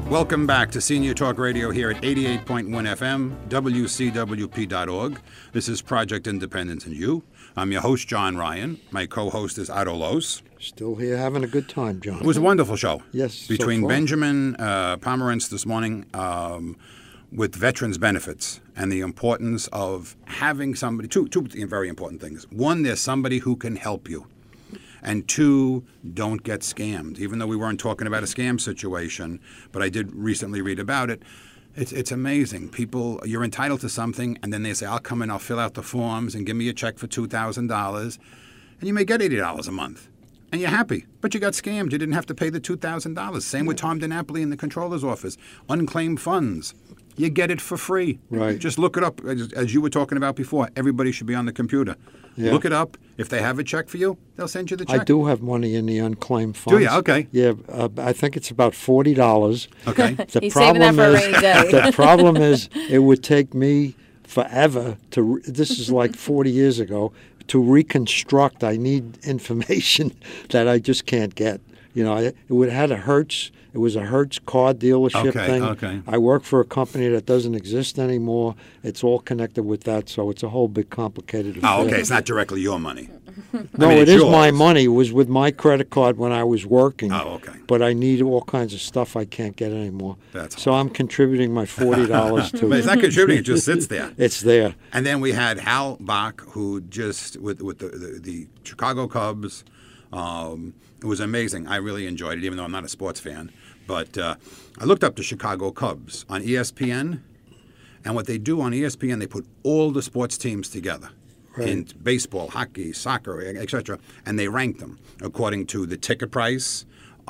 Welcome back to Senior Talk Radio here at 88.1 FM, WCWP.org. This is Project Independence and You. I'm your host, John Ryan. My co-host is Otto Los. Still here having a good time, John. It was a wonderful show. Yes, Between so far. Benjamin Pomerantz this morning with veterans benefits and the importance of having somebody, two very important things. One, there's somebody who can help you. And two, don't get scammed. Even though we weren't talking about a scam situation, but I did recently read about it. It's amazing. People, you're entitled to something, and then they say, I'll come in, I'll fill out the forms, and give me a check for $2,000. And you may get $80 a month. And you're happy. But you got scammed. You didn't have to pay the $2,000. Same with Tom DiNapoli in the controller's office. Unclaimed funds. You get it for free. Right. Just look it up. As you were talking about before, everybody should be on the computer. Yeah. Look it up. If they have a check for you, they'll send you the check. I do have money in the unclaimed funds. Do you? Okay. Yeah, I think it's about $40. Okay. He's saving that for a rainy day. The problem is it would take me forever to, this is like 40 years ago, to reconstruct. I need information that I just can't get. You know, it had a Hertz. It was a Hertz car dealership thing. Okay. I work for a company that doesn't exist anymore. It's all connected with that, so it's a whole big complicated affair. Oh, okay. It's not directly your money. No, it it is my yours. money. It was with my credit card when I was working. Oh, okay. But I need all kinds of stuff I can't get anymore. That's so I'm contributing my $40 to But it's not contributing. It just sits there. It's there. And then we had Hal Bach, who just, with the Chicago Cubs, it was amazing. I really enjoyed it, even though I'm not a sports fan. But I looked up the Chicago Cubs on ESPN, and what they do on ESPN, they put all the sports teams together. Right. In baseball, hockey, soccer, etc., and they rank them according to the ticket price,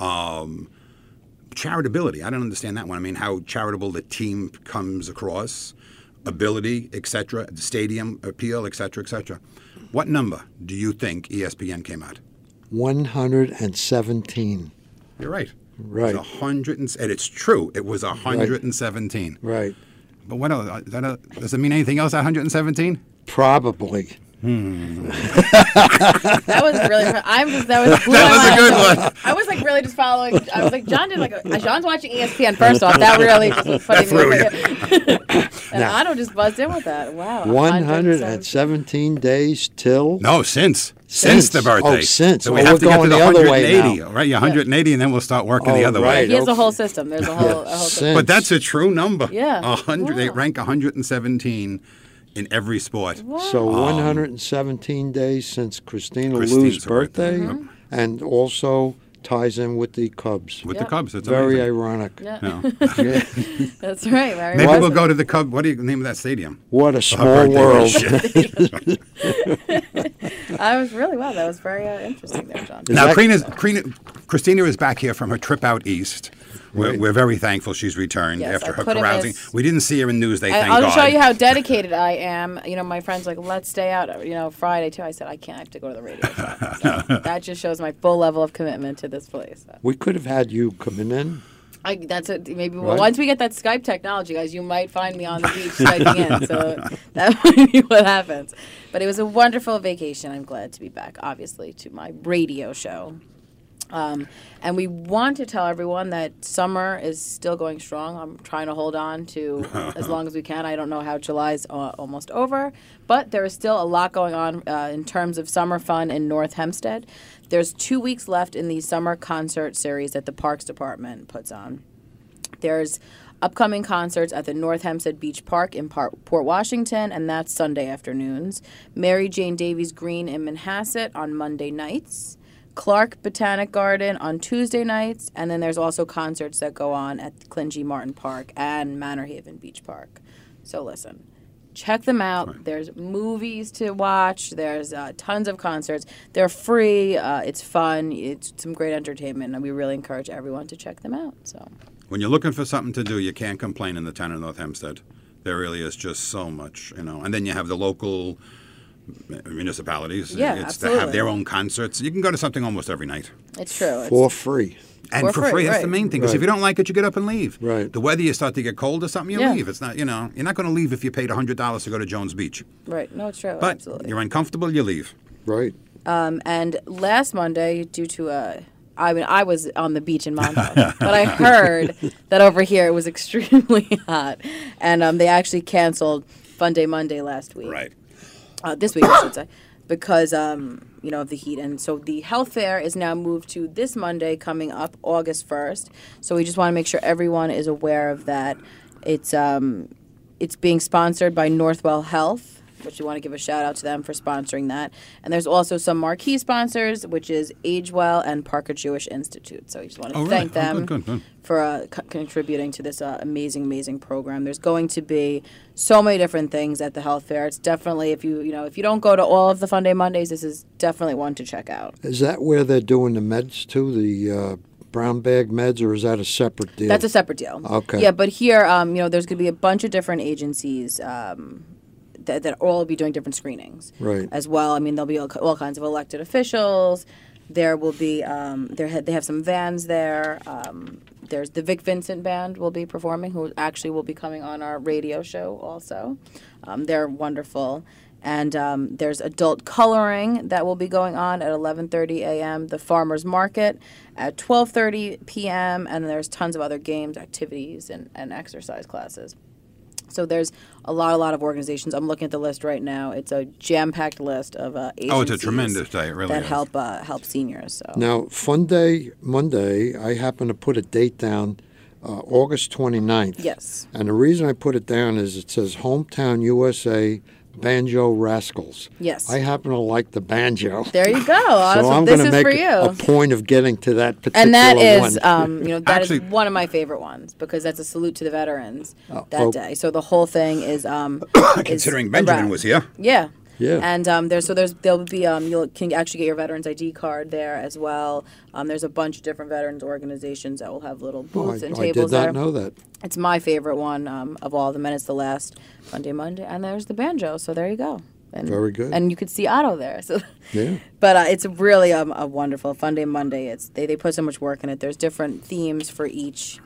charitability. I don't understand that one. I mean, how charitable the team comes across, ability, etc., the stadium appeal, etc., etc. What number do you think ESPN came out? 117. You're right. Right. It's 100, and it's true. It was 117. Right. But what else? Does it mean anything else? 117? Probably. That was really. That was a good one. I was like really just following. I was like, John did John's watching ESPN. First off, that really just was funny. And Otto just buzzed in with that. Wow. 117 days till. No, since the birthday. Oh, since. So we Oh, have we're to get to going the the other way 180, now. right? Yeah, 180, and then we'll start working the other way. right. He has a whole system. There's a whole system. Since. But that's a true number. Yeah. 100. They Wow. rank 117 in every sport. Wow. So 117 days since Christina Christine's Lou's birthday. birthday, and also ties in with the Cubs. With Yep. the Cubs. It's Very amazing. ironic. Yeah. No. That's right. Very Maybe nice. we'll go to the Cubs. What do you name of that stadium? What a Her small birthday world. I was really wow. That was very interesting there, John. Now, that- Christina is back here from her trip out east. We're very thankful she's returned Yes, after I her couldn't carousing. miss- We didn't see her in Newsday, thank I'll God. just show you how dedicated I am. You know, my friend's like, let's stay out, Friday too. I said, I can't, I have to go to the radio show. So that just shows my full level of commitment to this place. So. We could have had you coming in. That's it. Maybe Right. once we get that Skype technology, guys, you might find me on the beach Skyping in. So that might be what happens. But it was a wonderful vacation. I'm glad to be back, obviously, to my radio show. And we want to tell everyone that summer is still going strong. I'm trying to hold on to as long as we can. I don't know how July's almost over, but there is still a lot going on in terms of summer fun in North Hempstead. There's 2 weeks left in the summer concert series that the Parks Department puts on. There's upcoming concerts at the North Hempstead Beach Park in Port Washington, and that's Sunday afternoons. Mary Jane Davies Green in Manhasset on Monday nights. Clark Botanic Garden on Tuesday nights, and then there's also concerts that go on at Clingy Martin Park and Manor Haven Beach Park. So listen, check them out. Right. There's movies to watch. There's tons of concerts. They're free. It's fun. It's some great entertainment, and we really encourage everyone to check them out. So When you're looking for something to do, you can't complain in the town of North Hempstead. There really is just so much, And then you have the local municipalities. Yeah, To have absolutely. their own concerts. You can go to something almost every night. it's true. For free. And For for free, free, that's right. the main thing. Because if Right. you don't like it, you get up and leave. Right. The weather, you start to get cold or something, you Yeah. leave. It's not, you're not going to leave if you paid $100 to go to Jones Beach. Right. No, it's true. But Absolutely. you're uncomfortable, you leave. Right. And last Monday, due to I mean, I was on the beach in Montauk, but I heard that over here it was extremely hot, and they actually canceled Fun Day Monday last week. Right. This week, I should say, because of the heat, and so the health fair is now moved to this Monday coming up, August 1st. So we just want to make sure everyone is aware of that. It's being sponsored by Northwell Health, which we want to give a shout out to them for sponsoring that. And there's also some marquee sponsors, which is AgeWell and Parker Jewish Institute. So we just want to thank them Good. for contributing to this amazing program. There's going to be so many different things at the health fair. It's definitely, if you don't go to all of the Fun Day Mondays, this is definitely one to check out. Is that where they're doing the meds too, the brown bag meds, or is that a separate deal? That's a separate deal. Okay. Yeah, but here, there's going to be a bunch of different agencies that all be doing different screenings. Right. As well. I mean, there'll be all kinds of elected officials. There will be they have some vans there. There's the Vic Vincent Band will be performing, who actually will be coming on our radio show also. They're wonderful. And there's adult coloring that will be going on at 11:30 a.m. The Farmers Market at 12:30 p.m. And there's tons of other games, activities, and exercise classes. So there's a lot of organizations. I'm looking at the list right now. It's a jam-packed list of agencies. Oh, it's a tremendous day. It really that is. help seniors. So Now, Fun Day Monday, I happen to put a date down, August 29th. yes. And the reason I put it down is it says Hometown USA Banjo Rascals. Yes. I happen to like the banjo. There you go. So I'm this going to is make for you. a point of getting to that particular And that one. is, that Actually- is one of my favorite ones because that's a salute to the veterans that oh. day. So the whole thing is Considering is Benjamin around- was here. Yeah. Yeah. And there'll be you can actually get your veterans ID card there as well. There's a bunch of different veterans organizations that will have little booths and I tables did not there. know that. It's my favorite one of all of them, and it's the last Fun Day Monday. And there's the banjo, so there you go. And, Very good. And you could see Otto there. So, Yeah. but it's really a wonderful Fun Day Monday. They put so much work in it. There's different themes for each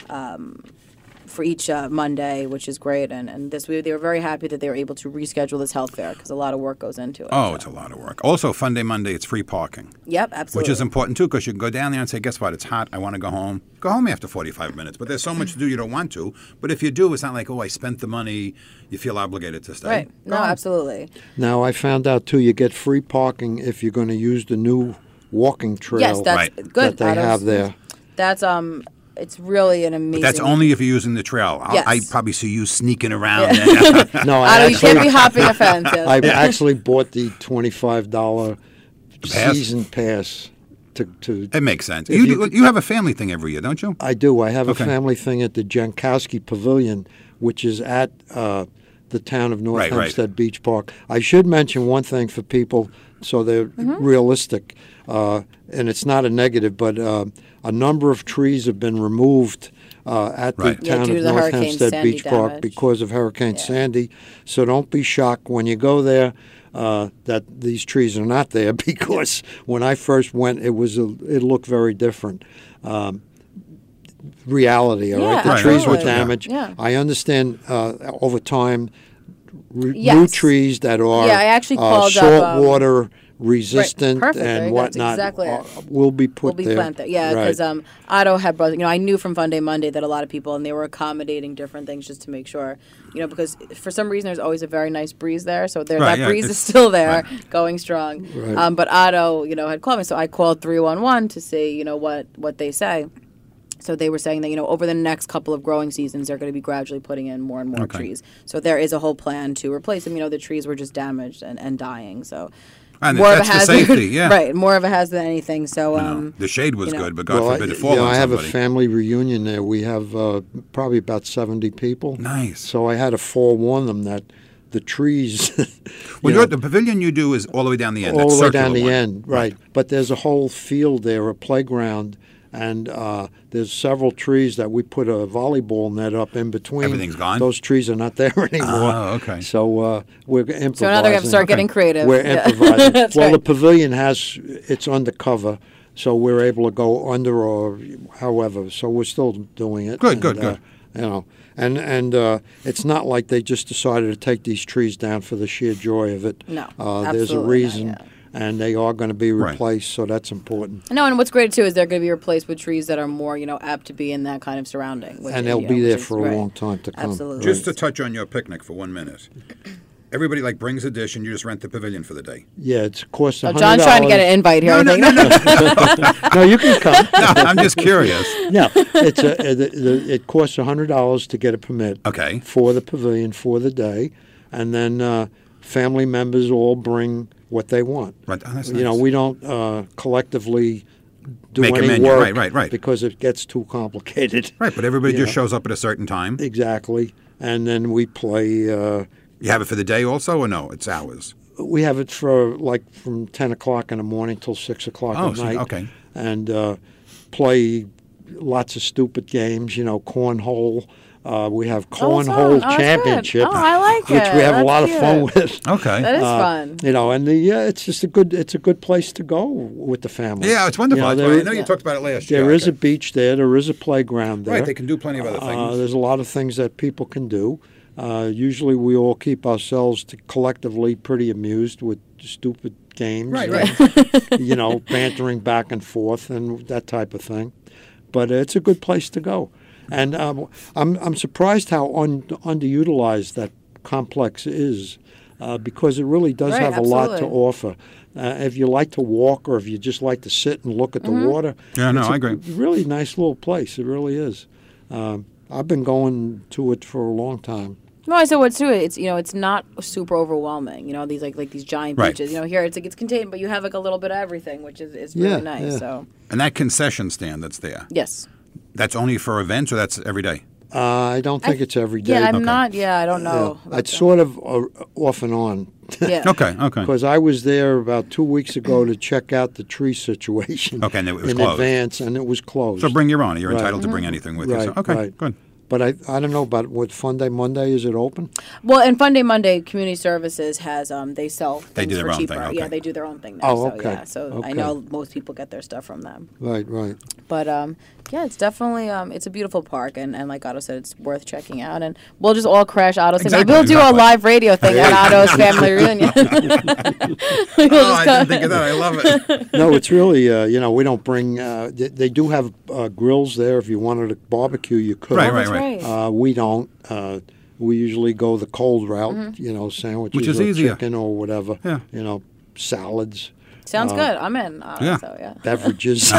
Monday, which is great. And this week they were very happy that they were able to reschedule this health fair because a lot of work goes into it. Oh, so. it's a lot of work. Also, Fun Day Monday, it's free parking. Yep, absolutely. Which is important, too, because you can go down there and say, guess what, it's hot, I want to go home. Go home after 45 minutes. But there's so much to do you don't want to. But if you do, it's not like, I spent the money. You feel obligated to stay. Right. Go No, home. absolutely. Now, I found out, too, you get free parking if you're going to use the new walking trail Yes, that's Right. good. that they have there. That's it's really an amazing. But that's only if you're using the trail. Yes. I probably see you sneaking around. No, Otto, you can't be hopping a fence. Yes. I actually bought the $25 pass? season pass to It makes sense. If You have a family thing every year, don't you? I do. I have Okay. a family thing at the Jankowski Pavilion, which is at the town of North Right, right. Hempstead Beach Park. I should mention one thing for people so they're Mm-hmm. realistic, and it's not a negative, but a number of trees have been removed at the Right. Yeah, town due of to the North Hurricane Hempstead Sandy Beach Park damage. because of Hurricane Yeah. Sandy. So don't be shocked when you go there that these trees are not there because when I first went, it looked very different. Reality, all Yeah, right? The Right. trees were absolutely. damaged. Yeah. I understand over time, new Yes. trees that are Yeah, I actually called up, saltwater resistant perfect. There you and go. That's whatnot exactly it. will be put will be there. planted. Yeah, Right. because Otto had brought. I knew from Fun Day Monday that a lot of people and they were accommodating different things just to make sure. Because for some reason there's always a very nice breeze there, so Right, that yeah, breeze is it's- still there, right. going strong. Right. But Otto, had called me, so I called 311 to see, what they say. So they were saying that, over the next couple of growing seasons, they're going to be gradually putting in more and more Okay. trees. So there is a whole plan to replace them. The trees were just damaged and dying. So And more of a that's the hazard. safety, yeah. Right, more of a hazard than anything. So, The shade was good, but God Well, forbid it fall on I have somebody. a family reunion there. We have probably about 70 people. Nice. So I had to forewarn them that the trees. Well, you know, the pavilion you do is all the way down the end. all that the way circular down the one. end, right. But there's a whole field there, a playground, and there's several trees that we put a volleyball net up in between. Everything's gone? Those trees are not there anymore. Oh, okay. So we're improvising. So now they're going to start getting creative. We're Yeah. improvising. That's Well, right. the pavilion it's undercover, so we're able to go under or however. So we're still doing it. Good, and, good, good. And it's not like they just decided to take these trees down for the sheer joy of it. No, There's a absolutely not, reason. yeah. and they are going to be Right. replaced, so that's important. No, and what's great too is they're going to be replaced with trees that are more, apt to be in that kind of surrounding. Which And is, they'll be which there is for a right. long time to come. Absolutely. Just to touch on your picnic for 1 minute. Everybody brings a dish and you just rent the pavilion for the day. Yeah, it costs $100. Oh, John's trying to get an invite here. I think. No, you can come. No, I'm just curious. No, it costs $100 to get a permit. Okay. For the pavilion for the day, and then family members all bring what they want. Right. Oh, that's You know, nice. we don't collectively do Make a any menu. work, Right. because it gets too complicated. Right, but everybody just Yeah. shows up at a certain time. Exactly, and then we play. You have it for the day also, or no? It's hours. We have it for from 10 o'clock in the morning till 6 o'clock Oh, at so- night. okay. And play lots of stupid games, cornhole. We have cornhole that's championship, good. Oh, I like which it. we have a That's lot of fun cute. with. Okay. That is fun. And it's just it's a good place to go with the family. Yeah, it's wonderful. You know, That's why- I know there- you talked about it last year. There is a Okay. beach there. There is a playground there. Right, they can do plenty of other things. There's a lot of things that people can do. Usually, we all keep ourselves collectively pretty amused with stupid games. Right. Bantering back and forth and that type of thing. But it's a good place to go. And I'm surprised how underutilized that complex is, because it really does Right, have a lot to absolutely. offer. If you like to walk, or if you just like to sit and look at the water, Yeah, no, it's I a agree. really nice little place. It really is. I've been going to it for a long time. No, I said what's to it. It's not super overwhelming. These like these giant Right. beaches. Here it's contained, but you have a little bit of everything, which is Yeah, really nice. yeah. So And that concession stand that's there, yes. that's only for events, or that's every day? I don't think it's every day. Yeah, I'm Okay. not. Yeah, I don't know. about It's that. sort of off and on. Yeah. Okay. Because I was there about 2 weeks ago to check out the tree situation. Okay, and it was in closed. advance, and it was closed. So bring your own. You're Right. entitled to bring anything with Right, you. So, okay, right. good. But I don't know about what Fun Day Monday, is it open? Well, and Fun Day Monday, Community Services has they sell things They do their for own cheaper. thing, okay. Yeah, they do their own thing there. Oh, so, okay. Yeah, so I Okay. know most people get their stuff from them. Right. But yeah, it's definitely it's a beautiful park, and like Otto said, it's worth checking out. And we'll just all crash Otto's. Exactly, Maybe we'll do a exactly. live radio thing at Otto's family reunion. Oh, I didn't think of that. I love it. No, it's really, we don't bring, they do have grills there. If you wanted to barbecue, you could. Right, That's right. We don't. We usually go the cold route, Mm-hmm. sandwiches Which is or easier. chicken or whatever. Yeah. Salads. Salads, Sounds good. I'm in. Yeah. So yeah. beverages.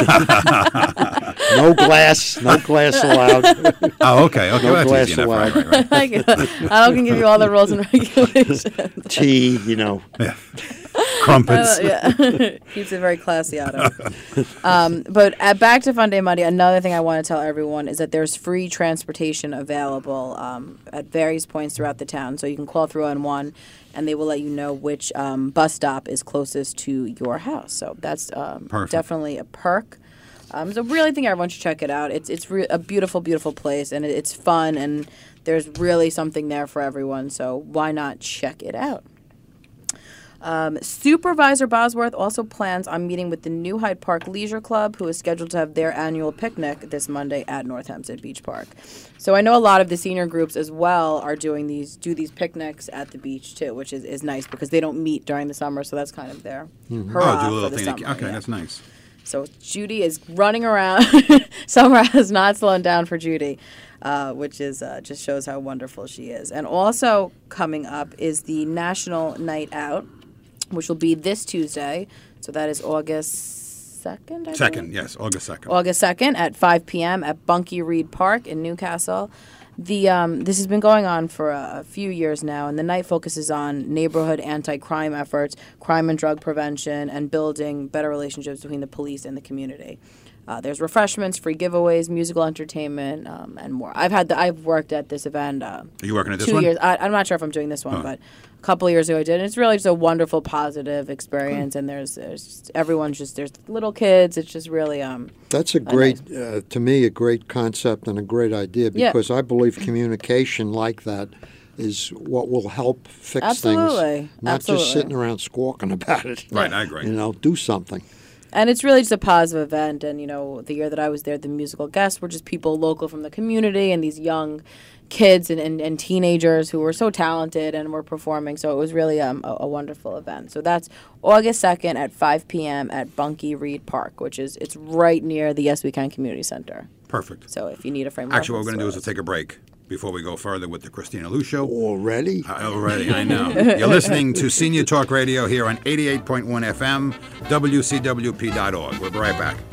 No glass allowed. Oh, okay. Okay, No well, that's glass easy enough. allowed. Right. I can give you all the rules and regulations. Tea, Yeah. Crumpets. Yeah, keeps it very classy, Otto. But back to Fun Day Monday, another thing I want to tell everyone is that there's free transportation available at various points throughout the town. So you can call 311, and they will let you know which bus stop is closest to your house. So that's definitely a perk. So really think everyone should check it out. It's a beautiful, beautiful place, and it's fun, and there's really something there for everyone. So why not check it out? Supervisor Bosworth also plans on meeting with the New Hyde Park Leisure Club, who is scheduled to have their annual picnic this Monday at North Hempstead Beach Park. So I know a lot of the senior groups as well are do these picnics at the beach too, which is nice because they don't meet during the summer, so that's kind of their hurrah Oh, do a little for the thing. summer. Okay, yeah. that's nice. So Judy is running around. Summer has not slowed down for Judy, which is just shows how wonderful she is. And also coming up is the National Night Out, which will be this Tuesday. So that is August 2nd, I Second, believe? yes, August 2nd. August 2nd at 5 p.m. at Bunky Reed Park in Newcastle. This has been going on for a few years now, and the night focuses on neighborhood anti-crime efforts, crime and drug prevention, and building better relationships between the police and the community. There's refreshments, free giveaways, musical entertainment, and more. I've worked at this event. Are you working at this 2 one? years. I'm not sure if I'm doing this one, but a couple of years ago I did. And it's really just a wonderful, positive experience. And there's little kids. It's just really That's a great, to me, a great concept and a great idea, Yeah. because I believe communication like that is what will help fix Absolutely. things. Not Absolutely. just sitting around squawking about it. Right, I agree. Do something. And it's really just a positive event. And, the year that I was there, the musical guests were just people local from the community and these young kids and teenagers who were so talented and were performing. So it was really a wonderful event. So that's August 2nd at 5 p.m. at Bunkie Reed Park, it's right near the Yes We Can Community Center. Perfect. So if you need a frame of Actually, what we're going to do is reference we'll take a break before we go further with the Christina Lou Show. Already? Already, I know. You're listening to Senior Talk Radio here on 88.1 FM, WCWP.org. We'll be right back.